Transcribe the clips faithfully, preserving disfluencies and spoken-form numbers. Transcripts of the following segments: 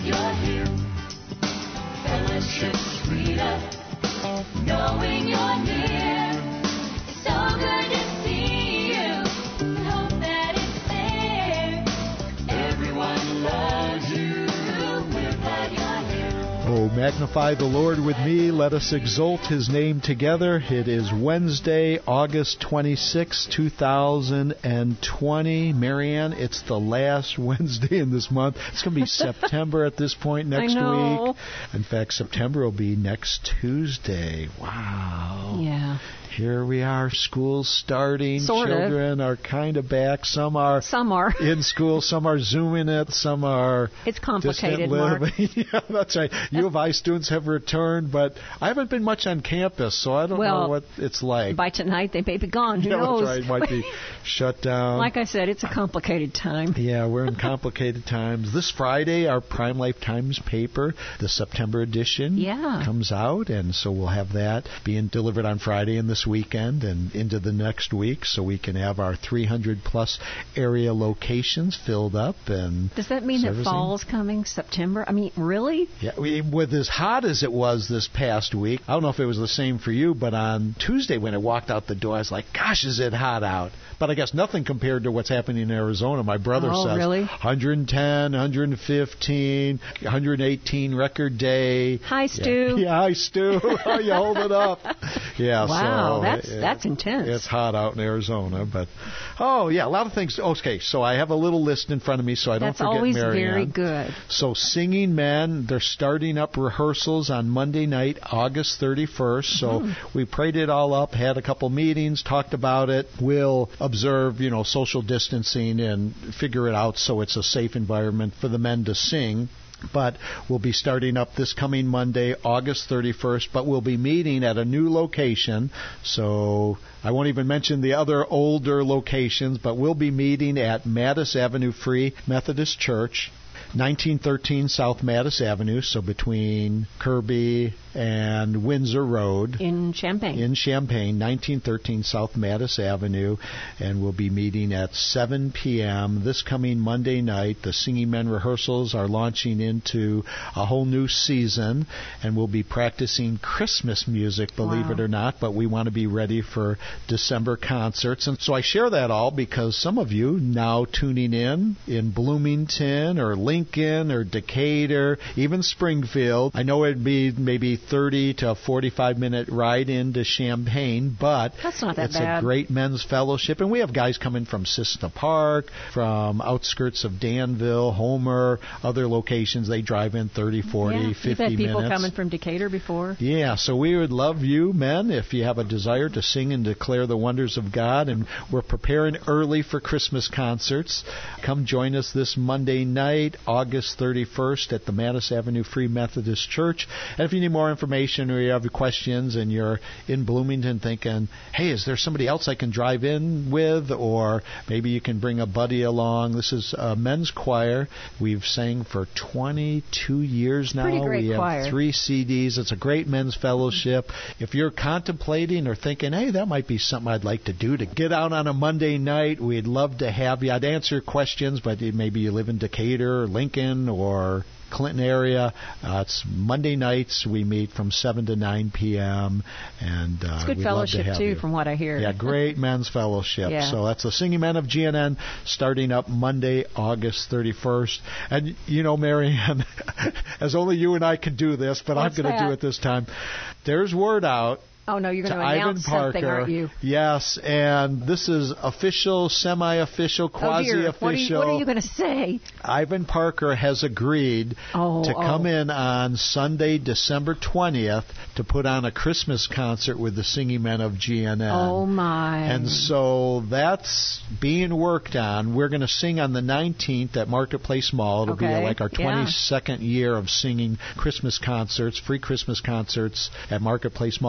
you're here. Fellowship's freedom, knowing you're near. It's so good to see you. Hope that it's there. Everyone loves you. We're glad you're here. Oh, magnify the Lord with me. Let us exalt His name together. It is Wednesday, August twenty-sixth, two thousand twenty. Marianne, it's the last Wednesday in this month. It's going to be September at this point next I know. week. In fact, September will be next Tuesday. Wow. Yeah. Here we are, school's starting. Sort of. Children are kind of back. Some are Some are. in school. Some are Zooming it. Some are It's complicated, distant Mark. living. Yeah, that's right. U of I students have returned, but I haven't been much on campus, so I don't Well, know what it's like. By tonight, they may be gone. Who yeah, knows? that's right. Might be shut down. Like I said, it's a complicated time. Yeah, we're in complicated times. This Friday, our Prime Life Times paper, the September edition, Yeah. comes out, and so we'll have that being delivered on Friday and this weekend and into the next week, so we can have our three hundred plus area locations filled up. And Does that mean that servicing. fall's coming September? I mean, really? Yeah, we, with as hot as it was this past week, I don't know if it was the same for you, but on Tuesday when I walked out the door, I was like, gosh, is it hot out? But I guess nothing compared to what's happening in Arizona. My brother Oh, says really? one hundred ten, one hundred fifteen, one hundred eighteen record day. Hi, Stu. Yeah, yeah hi, Stu. How you holding up? Yeah, Wow, so that's it- that's intense. It's hot out in Arizona, but oh yeah, a lot of things. Okay, so I have a little list in front of me, so I don't That's forget always Marianne. very good. So Singing Men, they're starting up rehearsals on Monday night, August thirty-first. So Mhm. we prayed it all up, had a couple meetings, talked about it. We'll observe, you know, social distancing and figure it out so it's a safe environment for the men to sing. But we'll be starting up this coming Monday, August thirty-first, but we'll be meeting at a new location. So I won't even mention the other older locations, but we'll be meeting at Mattis Avenue Free Methodist Church, nineteen thirteen South Mattis Avenue, so between Kirby and Windsor Road. In Champaign. In Champaign, nineteen thirteen South Mattis Avenue, and we'll be meeting at seven p.m. this coming Monday night. The Singing Men rehearsals are launching into a whole new season, and we'll be practicing Christmas music, believe Wow. it or not, but we want to be ready for December concerts. And so I share that all because some of you now tuning in in Bloomington or Lincoln or Decatur, even Springfield. I know it'd be maybe thirty to forty-five minute ride into Champaign, but That's not that it's bad. a great men's fellowship. And we have guys coming from Cissna Park, from outskirts of Danville, Homer, other locations. They drive in thirty, forty, yeah. fifty You've had people minutes. coming from Decatur before. Yeah, so we would love you, men, if you have a desire to sing and declare the wonders of God. And we're preparing early for Christmas concerts. Come join us this Monday night, August thirty-first, at the Mattis Avenue Free Methodist Church. And if you need more information or you have questions and you're in Bloomington thinking, hey, is there somebody else I can drive in with? Or maybe you can bring a buddy along. This is a men's choir. We've sang for twenty-two years now. Pretty great we have choir. three C Ds. It's a great men's fellowship. If you're contemplating or thinking, hey, that might be something I'd like to do to get out on a Monday night, we'd love to have you. I'd answer questions, but maybe you live in Decatur or Lincoln or Clinton area. Uh, it's Monday nights. We meet from seven to nine p.m. and uh, It's good we'd love to fellowship, have too, you. from what I hear. Yeah, great men's fellowship. Yeah. So that's the Singing Men of G N N starting up Monday, August thirty-first. And, you know, Marianne, as only you and I can do this, but What's I'm going to do that? it this time. There's word out Oh, no, you're to going to Ivan announce something, Parker. aren't you? Yes, and this is official, semi-official, Oh, dear. quasi-official. What are you, what are you going to say? Ivan Parker has agreed Oh, to oh. come in on Sunday, December twentieth, to put on a Christmas concert with the Singing Men of G N N. Oh, my. And so that's being worked on. We're going to sing on the nineteenth at Marketplace Mall. It'll be Okay. like our Yeah. twenty-second year of singing Christmas concerts, free Christmas concerts at Marketplace Mall in Champaign.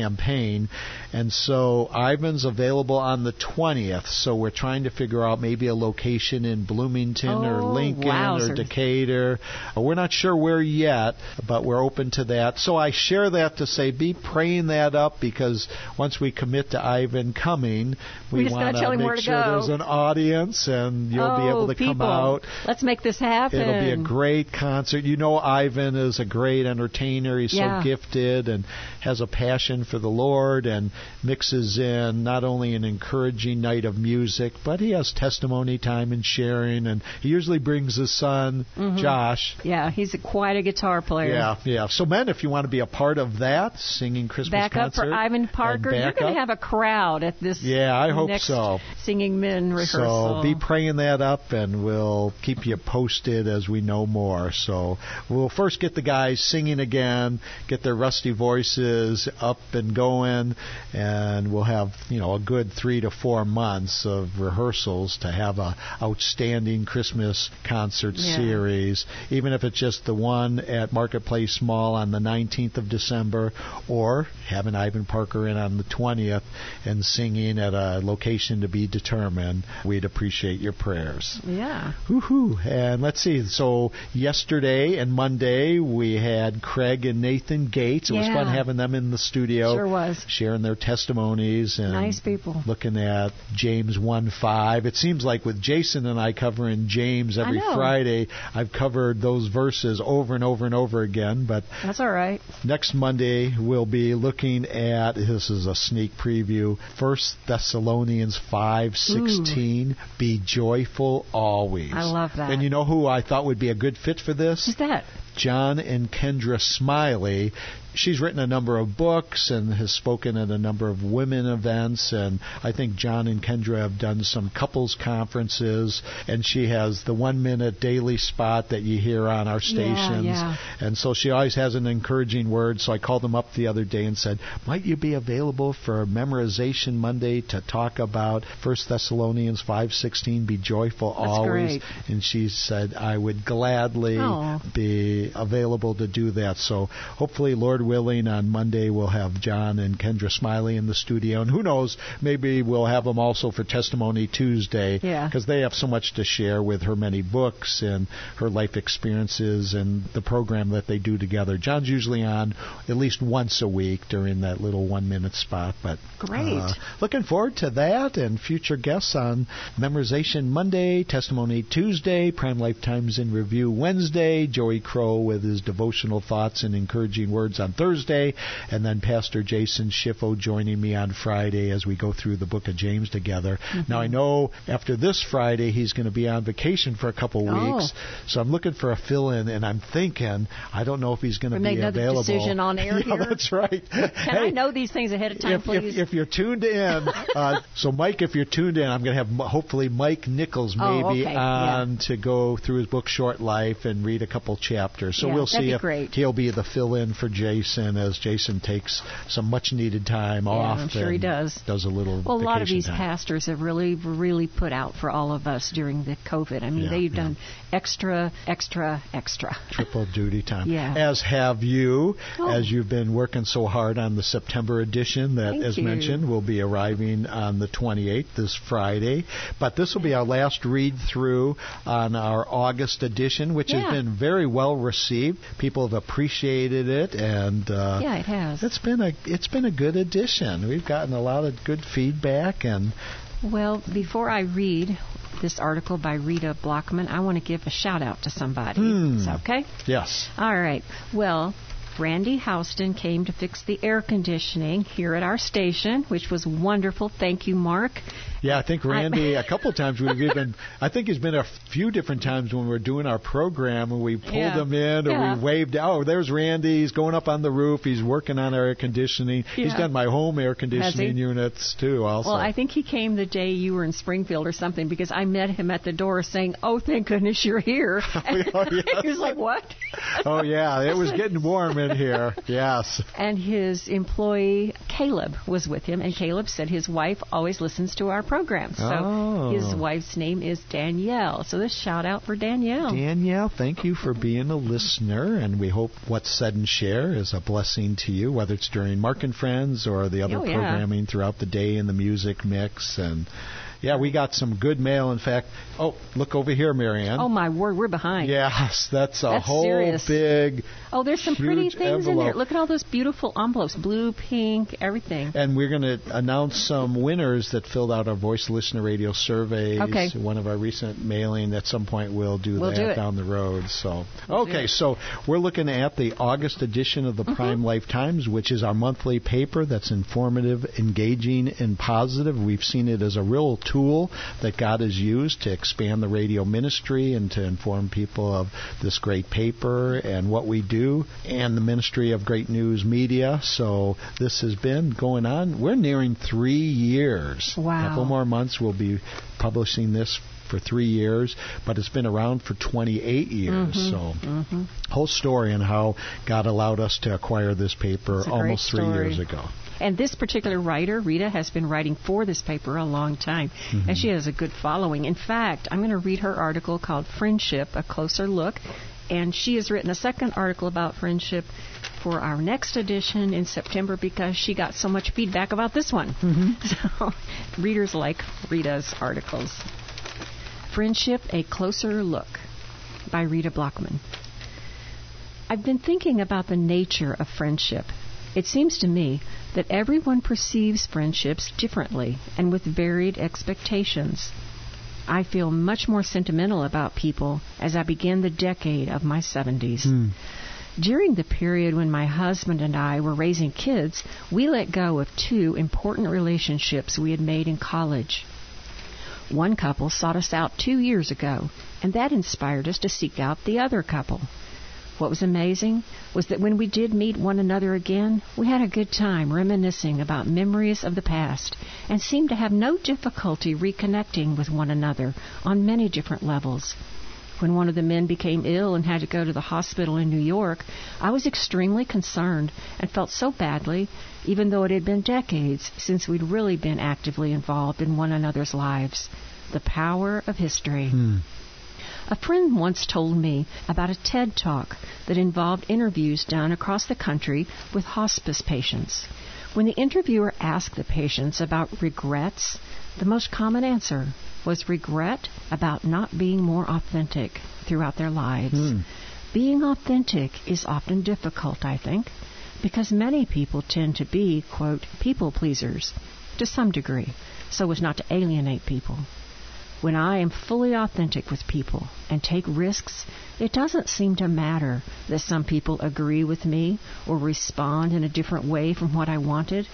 campaign. And so Ivan's available on the twentieth. So we're trying to figure out maybe a location in Bloomington Oh, or Lincoln wowzers. or Decatur. Uh, We're not sure where yet, but we're open to that. So I share that to say be praying that up, because once we commit to Ivan coming, We we, just gotta want tell him make where to sure go. there's an audience and you'll be Oh, able to people. come out. Let's make this happen. It'll be a great concert. You know, Ivan is a great entertainer. He's Yeah. so gifted and has a passion for the Lord, and mixes in not only an encouraging night of music, but he has testimony time and sharing. And he usually brings his son, Mm-hmm. Josh. Yeah, he's a, quite a guitar player. Yeah, yeah. So, men, if you want to be a part of that, singing Christmas Back up concert. for Ivan and Parker. You're back going up. to have a crowd at this Yeah, I hope next so. Singing Men rehearsal. So be praying that up, and we'll keep you posted as we know more. So we'll first get the guys singing again, get their rusty voices up and going, and we'll have, you know, a good three to four months of rehearsals to have a outstanding Christmas concert Yeah. series, even if it's just the one at Marketplace Mall on the nineteenth of December, or having Ivan Parker in on the twentieth and singing at a location to be determined. We'd appreciate your prayers. Yeah. Woohoo! And let's see. So yesterday and Monday we had Craig and Nathan Gates. It was Yeah. fun having them in the studio, Sure was. sharing their testimonies and Nice people. looking at James one five. It seems like with Jason and I covering James every know. Friday, I've covered those verses over and over and over again. But That's all right. next Monday, we'll be looking at, this is a sneak preview, First Thessalonians five sixteen, be joyful always. I love that. And you know who I thought would be a good fit for this? Who's that? John and Kendra Smiley. She's written a number of books and has spoken at a number of women events, and I think John and Kendra have done some couples conferences, and she has the one-minute daily spot that you hear on our stations. yeah. And so she always has an encouraging word, so I called them up the other day and said, might you be available for Memorization Monday to talk about First Thessalonians five sixteen, be joyful That's always? great. And she said, I would gladly Oh. be available to do that. So hopefully, Lord willing, on Monday we'll have John and Kendra Smiley in the studio. And who knows, maybe we'll have them also for Testimony Tuesday, Yeah. because they have so much to share with her many books and her life experiences and the program that they do together. John's usually on at least once a week during that little one-minute spot. But Great. uh, looking forward to that and future guests on Memorization Monday, Testimony Tuesday, Prime Lifetimes in Review Wednesday, Joey Crow with his devotional thoughts and encouraging words on Thursday, and then Pastor Jason Schiffo joining me on Friday as we go through the book of James together. Mm-hmm. Now, I know after this Friday he's going to be on vacation for a couple Oh. weeks, so I'm looking for a fill-in, and I'm thinking, I don't know if he's going to We be made another available. decision on air yeah, here. that's right. Can I know these things ahead of time, if, please? If, if you're tuned in, uh, so Mike, if you're tuned in, I'm going to have m- hopefully Mike Nichols Oh, maybe okay, on yeah. to go through his book Short Life and read a couple chapters. So Yeah, we'll that'd see be if great. he'll be the fill-in for Jason as Jason takes some much-needed time Yeah, off. I'm sure he and does. Does a little Well, a lot of vacation these time. pastors have really, really put out for all of us during the COVID. I mean, Yeah, they've yeah. done extra, extra, extra. Triple duty time. Yeah. As have you, Oh. as you've been working so hard on the September edition that, Thank as you. mentioned, will be arriving on the twenty-eighth, this Friday. But this will be our last read-through on our August edition, which Yeah. has been very well received. People have appreciated it, and uh, Yeah, it has. it's been a it's been a good edition. We've gotten a lot of good feedback, and Well, before I read this article by Rita Blockman, I want to give a shout out to somebody. Hmm. Is that okay? yes. All right. Well, Randy Houston came to fix the air conditioning here at our station, which was wonderful. Thank you, Mark. Yeah, I think Randy, a couple of times we've even, I think he's been a few different times when we're doing our program and we pulled Yeah. him in or Yeah. we waved, oh, there's Randy, he's going up on the roof, he's working on our air conditioning. He's Yeah. done my home air Has conditioning he? units too also. Well, I think he came the day you were in Springfield or something because I met him at the door saying, "Oh, thank goodness you're here." Oh, yeah. He was like, "What?" Oh, yeah, it was getting warm in here. Yes. And his employee, Caleb, was with him, and Caleb said his wife always listens to our program. So Oh. his wife's name is Danielle. So this shout out for Danielle. Danielle, thank you for being a listener, and we hope what's said and share is a blessing to you, whether it's during Mark and Friends or the other Oh, yeah. programming throughout the day in the music mix. And yeah, we got some good mail. In fact, oh, look over here, Marianne. Oh, my word, we're behind. Yes, that's a That's whole serious. big. Oh, there's some pretty huge things in envelope. there. Look at all those beautiful envelopes, blue, pink, everything. And we're going to announce some winners that filled out our Voice Listener Radio surveys. Okay. One of our recent mailing. At some point, we'll do We'll that do it. down the road. So, We'll do okay, it. so we're looking at the August edition of the Mm-hmm. Prime Life Times, which is our monthly paper that's informative, engaging, and positive. We've seen it as a real tool that God has used to expand the radio ministry and to inform people of this great paper and what we do, and the ministry of Great News Media. So this has been going on. We're nearing three years. Wow. A couple more months we'll be publishing this for three years, but it's been around for twenty-eight years. Mm-hmm. So whole story on how God allowed us to acquire this paper It's a great almost three story. years ago. And this particular writer, Rita, has been writing for this paper a long time, Mm-hmm. and she has a good following. In fact, I'm going to read her article called Friendship, A Closer Look, and she has written a second article about friendship for our next edition in September because she got so much feedback about this one. So readers like Rita's articles. Friendship, A Closer Look by Rita Blockman. I've been thinking about the nature of friendship. It seems to me that everyone perceives friendships differently and with varied expectations. I feel much more sentimental about people as I begin the decade of my seventies. Hmm. During the period when my husband and I were raising kids, we let go of two important relationships we had made in college. One couple sought us out two years ago, and that inspired us to seek out the other couple. What was amazing was that when we did meet one another again, we had a good time reminiscing about memories of the past and seemed to have no difficulty reconnecting with one another on many different levels. When one of the men became ill and had to go to the hospital in New York, I was extremely concerned and felt so badly, even though it had been decades since we'd really been actively involved in one another's lives. The power of history. Hmm. A friend once told me about a TED Talk that involved interviews done across the country with hospice patients. When the interviewer asked the patients about regrets, the most common answer was regret about not being more authentic throughout their lives. Hmm. Being authentic is often difficult, I think, because many people tend to be, quote, people pleasers to some degree, so as not to alienate people. When I am fully authentic with people and take risks, it doesn't seem to matter that some people agree with me or respond in a different way from what I wanted.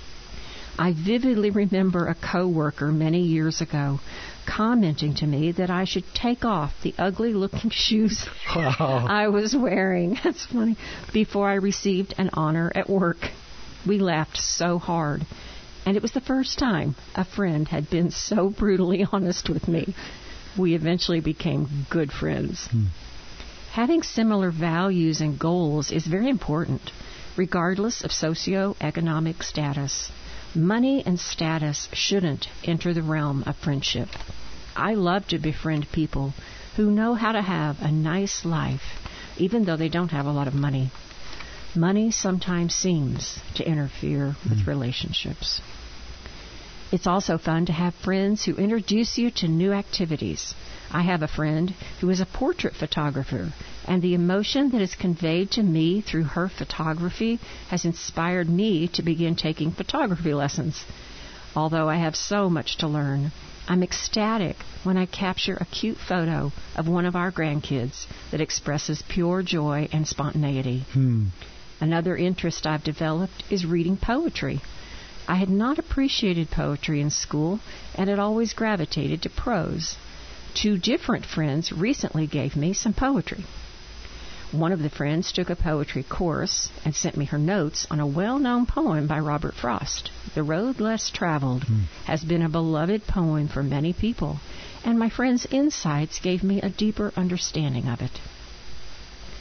I vividly remember a coworker many years ago commenting to me that I should take off the ugly-looking shoes Wow. I was wearing. That's funny. Before I received an honor at work. We laughed so hard. And it was the first time a friend had been so brutally honest with me. We eventually became good friends. Hmm. Having similar values and goals is very important, regardless of socioeconomic status. Money and status shouldn't enter the realm of friendship. I love to befriend people who know how to have a nice life, even though they don't have a lot of money. Money sometimes seems to interfere with relationships. It's also fun to have friends who introduce you to new activities. I have a friend who is a portrait photographer, and the emotion that is conveyed to me through her photography has inspired me to begin taking photography lessons. Although I have so much to learn, I'm ecstatic when I capture a cute photo of one of our grandkids that expresses pure joy and spontaneity. Hmm. Another interest I've developed is reading poetry. I had not appreciated poetry in school and had always gravitated to prose. Two different friends recently gave me some poetry. One of the friends took a poetry course and sent me her notes on a well-known poem by Robert Frost. The Road Less Traveled Hmm. has been a beloved poem for many people, and my friend's insights gave me a deeper understanding of it.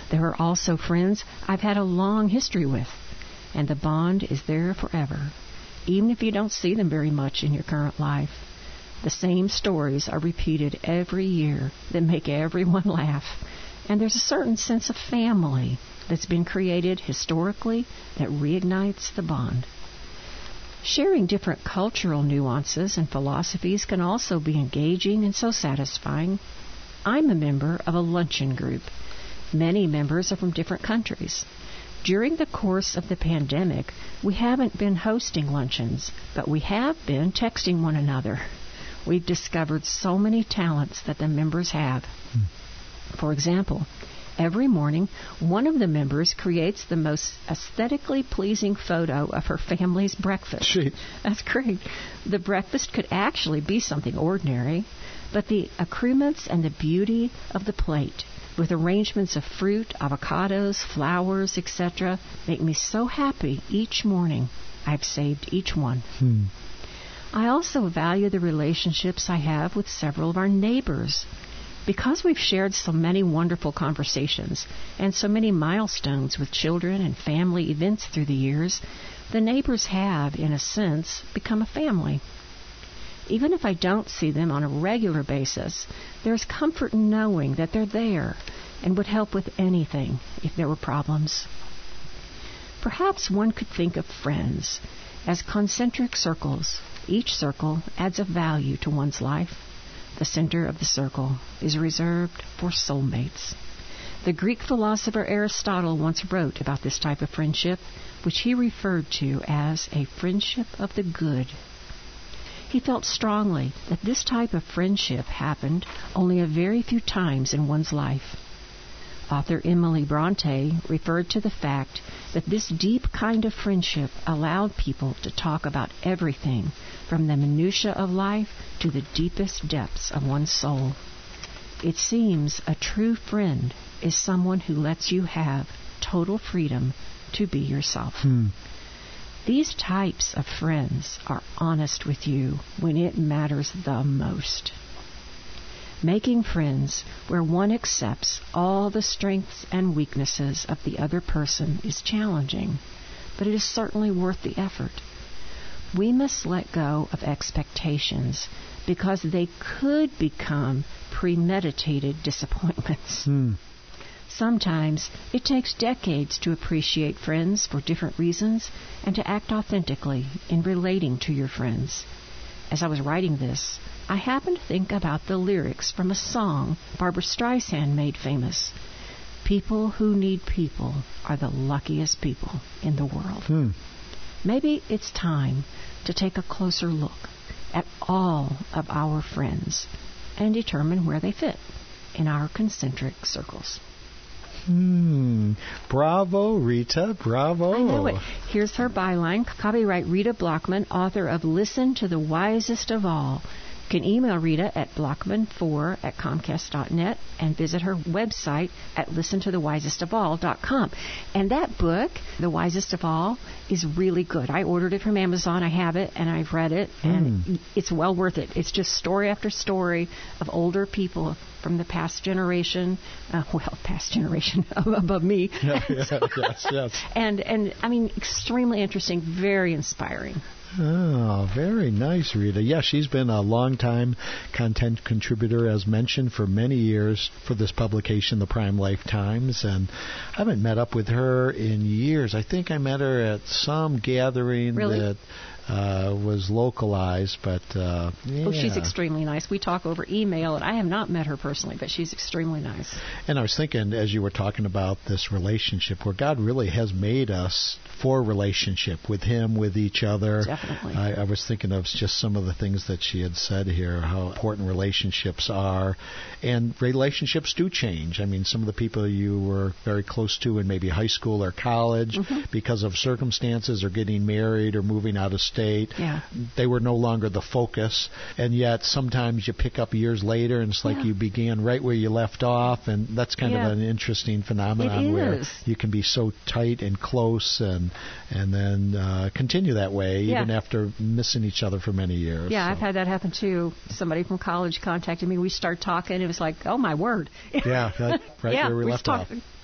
There are also friends I've had a long history with, and the bond is there forever, even if you don't see them very much in your current life. The same stories are repeated every year that make everyone laugh, and there's a certain sense of family that's been created historically that reignites the bond. Sharing different cultural nuances and philosophies can also be engaging and so satisfying. I'm a member of a luncheon group. Many members are from different countries. During the course of the pandemic, we haven't been hosting luncheons, but we have been texting one another. We've discovered so many talents that the members have. Hmm. For example, every morning, one of the members creates the most aesthetically pleasing photo of her family's breakfast. Gee. That's great. The breakfast could actually be something ordinary, but the accoutrements and the beauty of the plate, with arrangements of fruit, avocados, flowers, et cetera, make me so happy each morning. I've saved each one. Hmm. I also value the relationships I have with several of our neighbors. Because we've shared so many wonderful conversations and so many milestones with children and family events through the years, the neighbors have, in a sense, become a family. Even if I don't see them on a regular basis, there's comfort in knowing that they're there and would help with anything if there were problems. Perhaps one could think of friends as concentric circles. Each circle adds a value to one's life. The center of the circle is reserved for soulmates. The Greek philosopher Aristotle once wrote about this type of friendship, which he referred to as a friendship of the good. He felt strongly that this type of friendship happened only a very few times in one's life. Author Emily Bronte referred to the fact that this deep kind of friendship allowed people to talk about everything from the minutiae of life to the deepest depths of one's soul. It seems a true friend is someone who lets you have total freedom to be yourself. Hmm. These types of friends are honest with you when it matters the most. Making friends where one accepts all the strengths and weaknesses of the other person is challenging, but it is certainly worth the effort. We must let go of expectations because they could become premeditated disappointments. Hmm. Sometimes it takes decades to appreciate friends for different reasons and to act authentically in relating to your friends. As I was writing this, I happened to think about the lyrics from a song Barbra Streisand made famous. People who need people are the luckiest people in the world. Hmm. Maybe it's time to take a closer look at all of our friends and determine where they fit in our concentric circles. Hmm. Bravo, Rita. Bravo. I know it. Here's her byline. Copyright Rita Blockman, author of Listen to the Wisest of All. You can email Rita at blockman four at comcast dot net and visit her website at listen to the wisest of all dot com. And that book, The Wisest of All, is really good. I ordered it from Amazon. I have it, and I've read it, and Mm. it's well worth it. It's just story after story of older people from the past generation, uh, well, past generation above me. Yeah, yeah, yes, yes. And, and, I mean, extremely interesting, very inspiring. Oh, very nice, Rita. Yeah, she's been a long-time content contributor, as mentioned, for many years for this publication, The Prime Life Times, and I haven't met up with her in years. I think I met her at some gathering Really? that uh, was localized, but uh, yeah. Oh, she's extremely nice. We talk over email, and I have not met her personally, but she's extremely nice. And I was thinking, as you were talking about this relationship, where God really has made us for relationship with Him, with each other. Definitely. I, I was thinking of just some of the things that she had said here, how important relationships are. And relationships do change. I mean, some of the people you were very close to in maybe high school or college, Mm-hmm. because of circumstances or getting married or moving out of state, Yeah. they were no longer the focus. And yet sometimes you pick up years later and it's like Yeah. you began right where you left off. And that's kind Yeah. of an interesting phenomenon It where is. you can be so tight and close and and then uh, continue that way Yeah. even after missing each other for many years. Yeah, So- I've had that happen too. Somebody from college contacted me. We started talking. It was like, oh, my word. Yeah, right, right yeah, where we, we left talked off.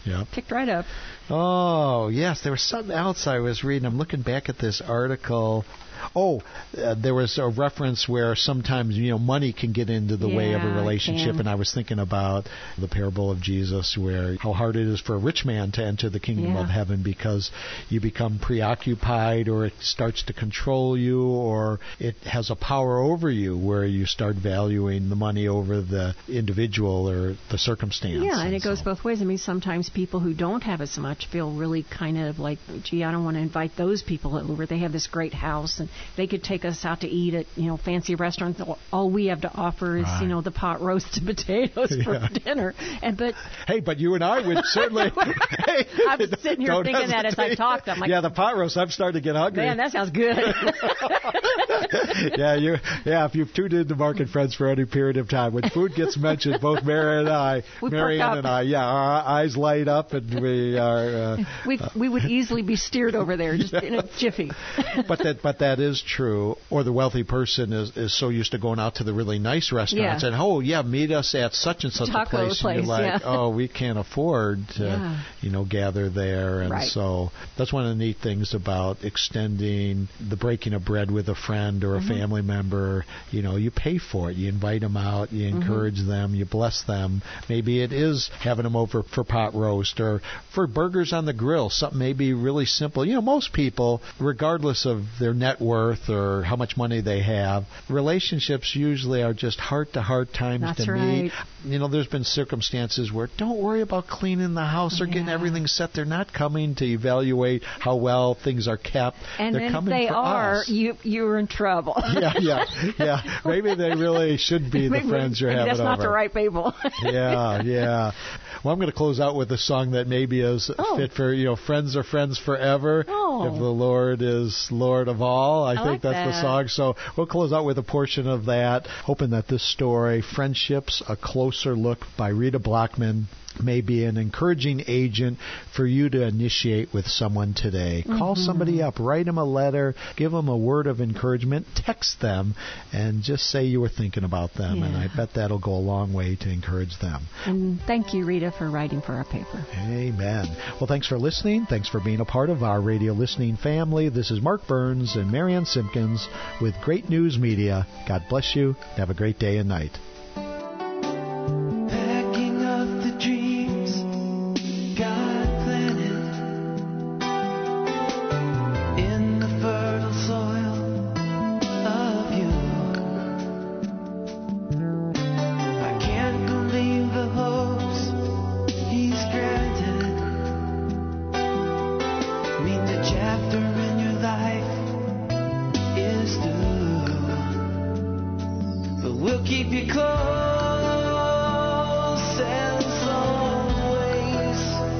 Yeah. Picked right up. Oh, yes. There was something else I was reading. I'm looking back at this article. Oh, uh, there was a reference where sometimes, you know, money can get into the way of a Yeah, it relationship. can. And I was thinking about the parable of Jesus, where how hard it is for a rich man to enter the kingdom Yeah. of heaven because you become preoccupied, or it starts to control you, or it has a power over you where you start valuing the money over the individual or the circumstance. Yeah, and it goes so- both ways. I mean, sometimes people who don't have as much feel really kind of like, gee, I don't want to invite those people over. They have this great house, and they could take us out to eat at, you know, fancy restaurants. All we have to offer is, Right. you know, the pot roasted potatoes Yeah. for dinner. And but Hey, but you and I would certainly. Hey, I'm sitting here don't thinking that as I hesitate. talked. I'm like, yeah, the pot roast. I'm starting to get hungry. man, that sounds good. yeah, you. Yeah, if you've tuned into Mark and Friends for any period of time, when food gets mentioned, both Mary and I, We perk Marianne up. and I, yeah, our eyes light up, and we are. Uh, we we would easily be steered over there just in a jiffy. but that but that is true. Or the wealthy person is, is so used to going out to the really nice restaurants, Yeah. and oh yeah, meet us at such and such Taco a place, place, and you're like, yeah. oh, we can't afford to, Yeah. you know, gather there, and Right. so that's one of the neat things about extending the breaking of bread with a friend or a Mm-hmm. family member. You know, you pay for it, you invite them out, you Mm-hmm. encourage them, you bless them. Maybe it is having them over for pot roast or for burgers on the grill, something maybe really simple. You know, most people, regardless of their net worth or how much money they have, relationships usually are just heart-to-heart times That's to meet. right. You know, there's been circumstances where don't worry about cleaning the house or getting Yeah. everything set. They're not coming to evaluate how well things are kept. And They're then if coming they for are, us. you you're in trouble. yeah, yeah, yeah. Maybe they really should be the Maybe- friends you're maybe having that's not over. the right people. yeah, yeah. Well, I'm going to close out with a song that maybe is Oh. fit for, you know, friends are friends forever. Oh. If the Lord is Lord of all. I, I think like that's the that. song. So we'll close out with a portion of that, hoping that this story, Friendships, A Closer Look by Rita Blockman, may be an encouraging agent for you to initiate with someone today. Call somebody up, write them a letter, give them a word of encouragement, text them, and just say you were thinking about them. And I Yeah. bet that'll go a long way to encourage them. And thank you, Rita, for writing for our paper. Amen. Well, thanks for listening. Thanks for being a part of our radio listening family. This is Mark Burns and Marianne Simpkins with Great News Media. God bless you. Have a great day and night. Packing up the dreams God planted in the fertile soil of you. I can't believe the hopes He's granted. Means a chapter in your life is through, but we'll keep you close. And always,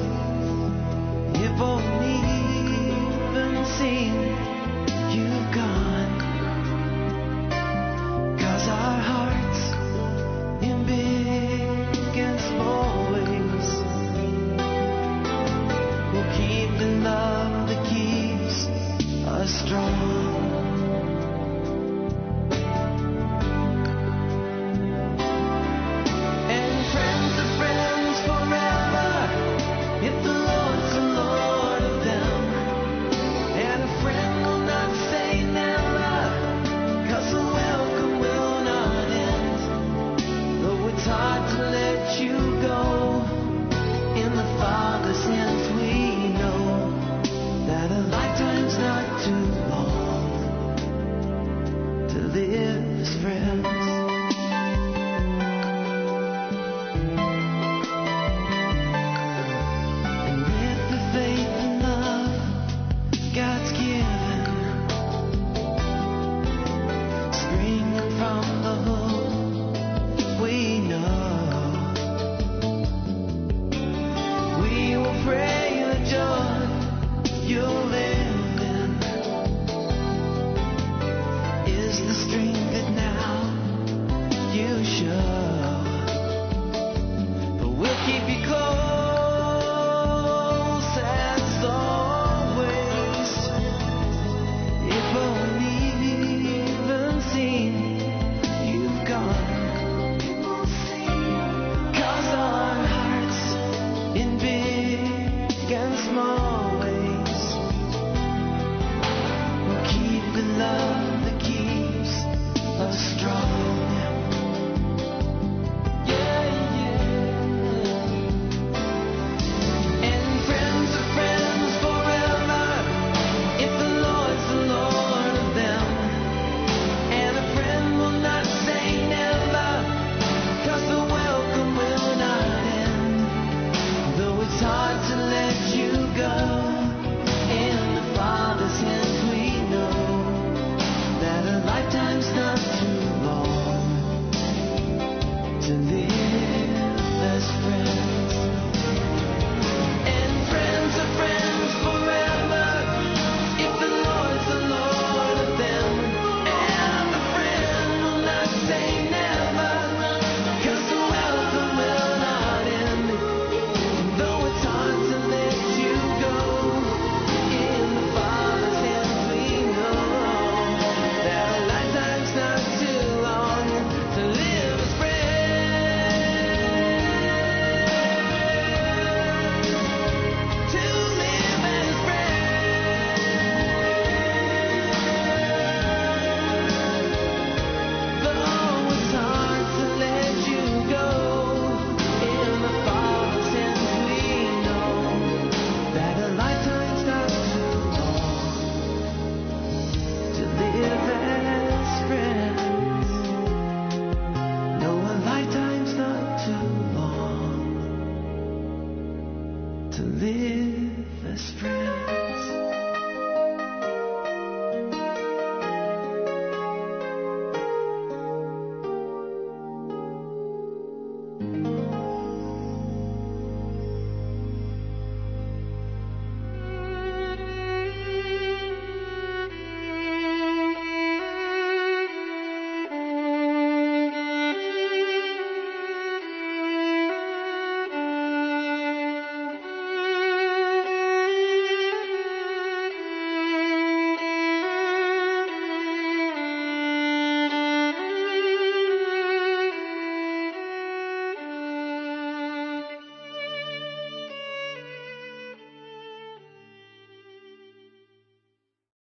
if only even seen you've gone, 'cause our hearts in big and small ways will keep the love that keeps us strong. And friends are friends forever if the Lord's the Lord of them. And a friend big and small ways. We'll keep the love that keeps us strong. Yeah, yeah. And friends are friends forever if the Lord's the Lord of them. And a friend will not say never, 'cause the welcome will not end. Though it's hard to let you go, in the Father's hands we know that a lifetime's not too long to live as friends. And friends are friends forever if the Lord's the Lord of them. And a friend will not say never, 'cause the welcome will not end. Though it's hard to let you go, in the Father's hands we know that a lifetime's not too long to live as friends. To live as friends. Though it's hard to let you go, in the Father's hands we know that a lifetime's not too long to live as friends. No, a lifetime's not too long to live as friends.